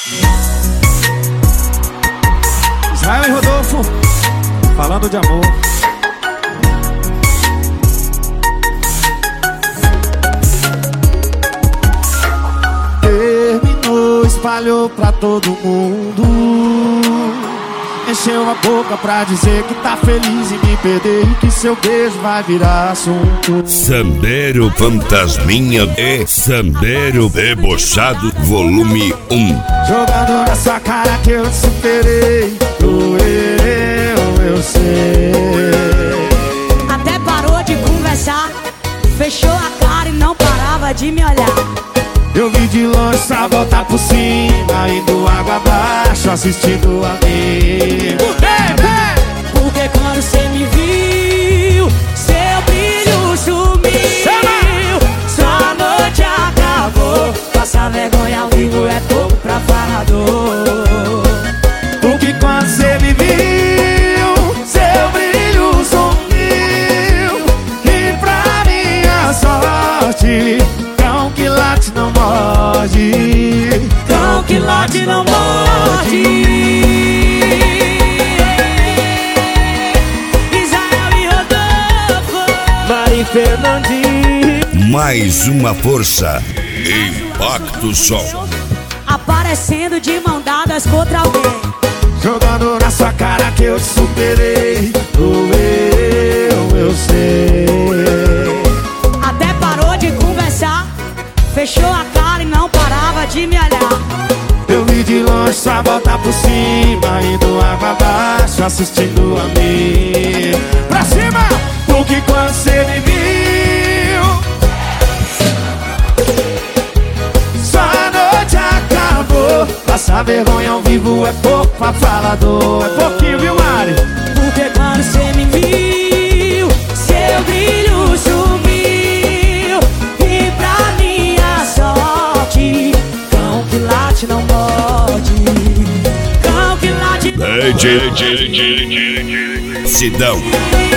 Israel e Rodolfo, falando de amor. Terminou, espalhou pra todo mundo. Encheu a boca pra dizer que tá feliz em me perder e que seu beijo vai virar assunto. Sandero Fantasminha e Sandero Debochado Volume 1. Jogando na sua cara que eu te superei. Doeu, eu sei. Até parou de conversar, fechou a cara e não parava de me olhar. Eu vi de longe só voltar por cima, indo água abaixo, assistindo a mim. Por quê? Porque quando cê me viu, seu brilho sumiu. Sua noite acabou, passar vergonha ao vivo é pouco pra falador. Porque quando cê me viu, seu brilho sumiu. E pra minha sorte, cão que late não morde. Cão que late não morde. Israel e Rodolfo, Mari Fernandinho. Mais uma força. Impacto Som. aparecendo de mão dadas contra alguém. Jogando na sua cara que eu te superei. Doeu, eu sei. Até parou de conversar, fechou a cara e não parava de me olhar. Eu vi de longe só voltar por cima, indo água abaixo, assistindo a mim. Pra cima! Porque quando cê me viu, sua noite acabou. Passar vergonha ao vivo é pouco pra falador. É pouquinho, viu, Mari? Porque quando cê me viu, seu brilho sumiu. E pra minha sorte, cão que late não morde. Cão que late não morde. Sidão.